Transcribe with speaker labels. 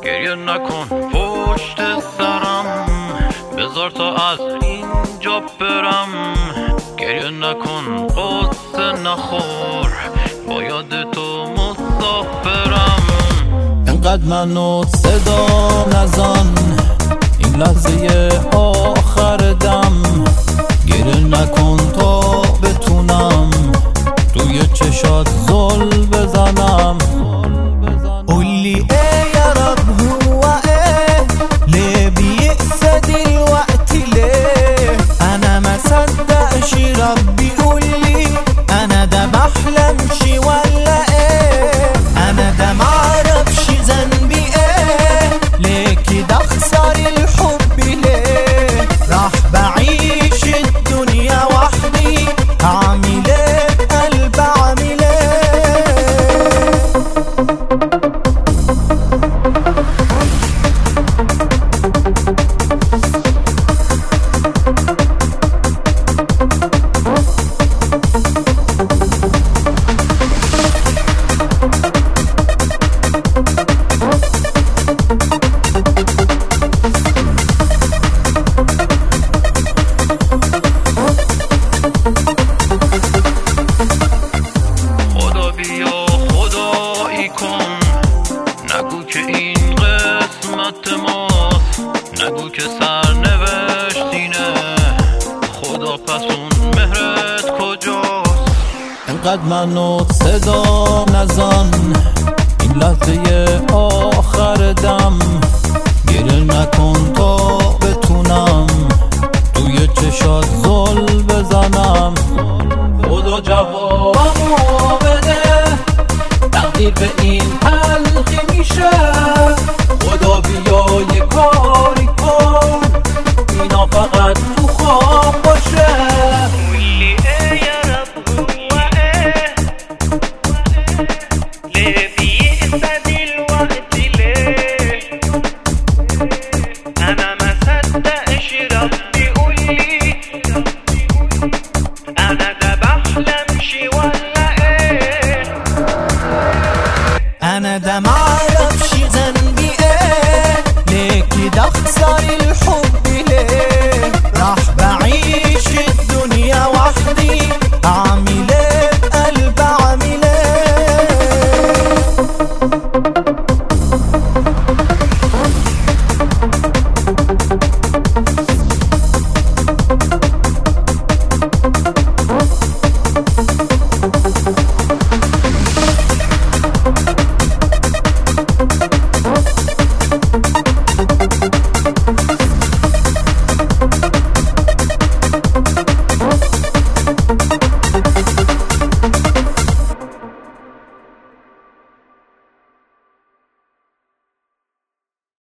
Speaker 1: گریه نکن پشت سرم، بذار تا از اینجا برم. گریه نکن قصه نخور، با یاد تو مسافرم.
Speaker 2: انقدر منو صدا نزن، این لحظه آخر دم. گریه نکن تا بتونم توی چشات زل بزنم. قولي ايه يا رب هو ايه ليه بيئس دلوقتي ليه؟ انا ما صدقش ربي قولي انا ده بحلمش ولا ايه؟ انا ده معرفش ذنبي ايه، ليه كده اخسر الحب ليه؟ راح بعيش الدنيا وحدي، هعمل ايه قلب عامل ايه؟
Speaker 1: نگو که این قسمت ماست، نگو که سرنوشتینه. خدا پس اون مهرت کجاست؟
Speaker 2: انقدر منو صدا نزن، این لحظه آخر دم.